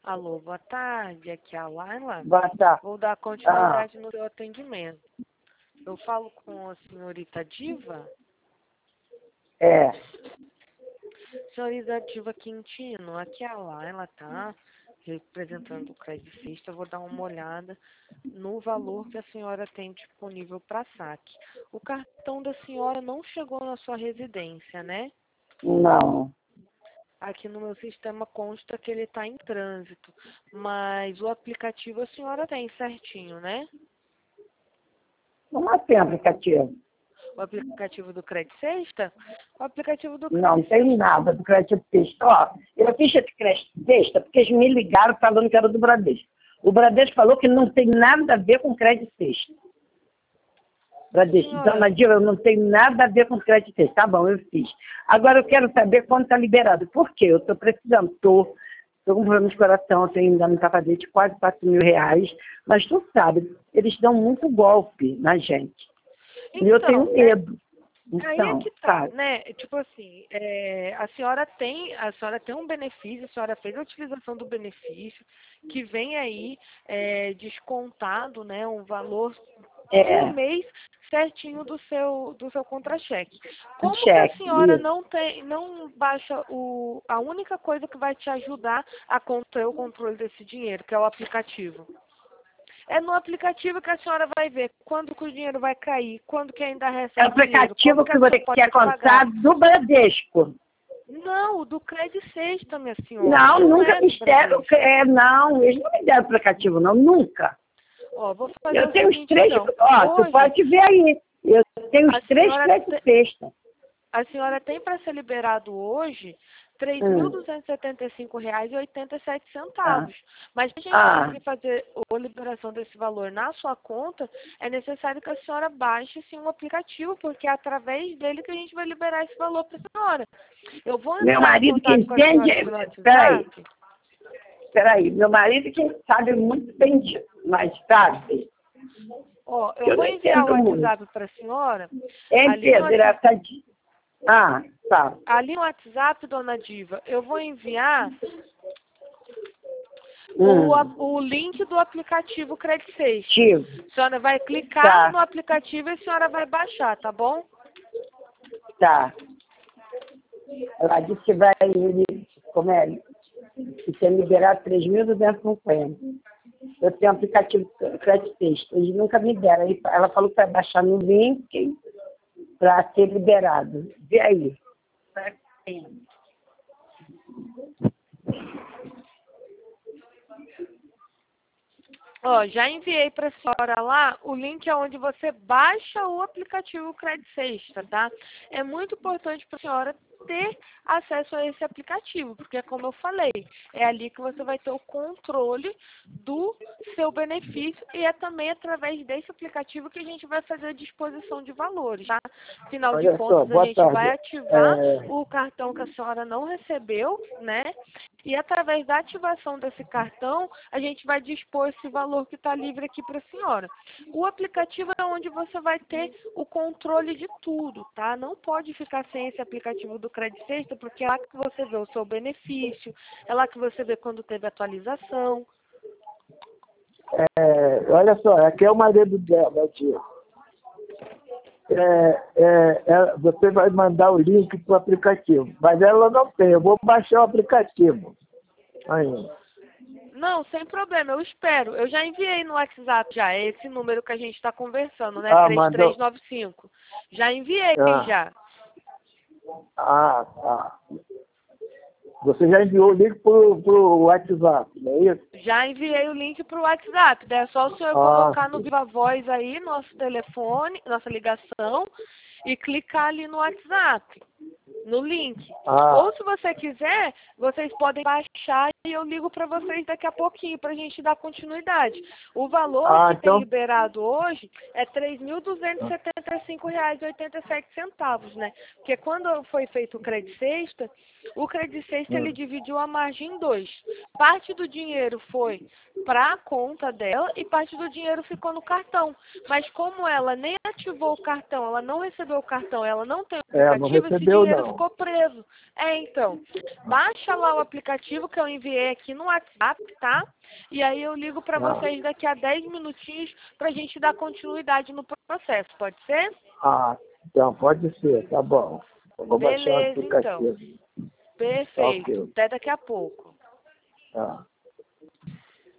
Alô, boa tarde. Aqui é a Laila. Boa tarde. Vou dar continuidade no seu atendimento. Eu falo com a senhorita Diva? É. Senhorita Diva Quintino, aqui é a Laila, tá? Representando o Crédito Sexta. Eu vou dar uma olhada no valor que a senhora tem disponível para saque. O cartão da senhora não chegou na sua residência, né? Não. Aqui no meu sistema consta que ele está em trânsito, mas o aplicativo a senhora tem certinho, né? Não tem aplicativo. O aplicativo do Crédito Sexta? O aplicativo do Crédito Não tem nada do Crédito Sexta. Ó, eu fiz esse Crédito Sexta porque eles me ligaram falando que era do Bradesco. O Bradesco falou que não tem nada a ver com Crédito Sexta. Bradesco, Dona Diva, não tem nada a ver com Crédito Sexta. Tá bom, eu fiz. Agora eu quero saber quando está liberado. Por quê? Eu estou precisando. Estou com problema de coração, tenho ainda não está fazendo de quase 4 mil reais. Mas tu sabe, eles dão muito golpe na gente. Então, e eu tenho medo. Aí Então, é que tá, né? Tipo assim, a senhora tem um benefício, a senhora fez a utilização do benefício, que vem aí descontado, né? Um valor por mês certinho do seu contra-cheque. Como que a senhora não baixa a única coisa que vai te ajudar a ter o controle desse dinheiro, que é o aplicativo? É no aplicativo que a senhora vai ver quando que o dinheiro vai cair, quando que ainda recebe dinheiro. É o aplicativo que você quer contar do Bradesco. Não, o do Crédito Sexta, minha senhora. Não, nunca me deram. Não, eles não me deram aplicativo, não, nunca. Ó, vou fazer eu tenho seguinte, os três, então. tu pode ver aí. Eu tenho os 3 Crédito Sexta. A senhora tem para ser liberado hoje R$ 3.275,87. Mas para a gente conseguir fazer a liberação desse valor na sua conta, é necessário que a senhora baixe sim um aplicativo, porque é através dele que a gente vai liberar esse valor para a senhora. Eu vou entrar meu marido que entende. Peraí, meu marido que sabe muito bem disso, mas sabe. Ó, eu vou enviar o WhatsApp para a senhora. Tá. Ali no WhatsApp, dona Diva, eu vou enviar o link do aplicativo Crédito Sexta. A senhora vai clicar no aplicativo e a senhora vai baixar, tá bom? Tá. Ela disse que vai, que tem liberado 3.250. Eu tenho um aplicativo Crédito Sexta. Eles nunca me deram. Ela falou que vai baixar no link para ser liberado. Vê aí. Ó, já enviei para a senhora lá o link onde você baixa o aplicativo Crédito Sexta, tá? É muito importante para a senhora ter acesso a esse aplicativo, porque como eu falei, é ali que você vai ter o controle do seu benefício e é também através desse aplicativo que a gente vai fazer a disposição de valores, tá? Afinal de contas, a gente vai ativar o cartão que a senhora não recebeu, né? E através da ativação desse cartão, a gente vai dispor esse valor que está livre aqui para a senhora. O aplicativo é onde você vai ter o controle de tudo, tá? Não pode ficar sem esse aplicativo do Crédito Sexta, porque é lá que você vê o seu benefício, é lá que você vê quando teve atualização. Olha só, aqui é o marido dela, tia. Você vai mandar o link para o aplicativo, mas ela não tem, eu vou baixar o aplicativo ainda. Não, sem problema, eu espero. Eu já enviei no WhatsApp já, é esse número que a gente está conversando, né? 3395. Já enviei já. Tá. Você já enviou o link pro WhatsApp, não é isso? Já enviei o link pro WhatsApp. Daí é só o senhor colocar no Viva Voz aí, nosso telefone, nossa ligação, e clicar ali no WhatsApp, no link. Ou se você quiser, vocês podem baixar e eu ligo para vocês daqui a pouquinho para a gente dar continuidade. O valor que tem liberado hoje é R$ 3.275,87, né? Porque quando foi feito o Crédito Sexta, ele dividiu a margem em 2. Parte do dinheiro foi para a conta dela e parte do dinheiro ficou no cartão. Mas como ela nem ativou o cartão, ela não recebeu o cartão, ela não tem o aplicativo, esse dinheiro ficou preso. Então, baixa lá o aplicativo que eu enviei aqui no WhatsApp, tá? E aí eu ligo para vocês daqui a 10 minutinhos pra gente dar continuidade no processo, pode ser? Então, pode ser, tá bom. Eu vou baixar o Beleza, aplicativo. então. Perfeito. Ok. Até daqui a pouco. Tá.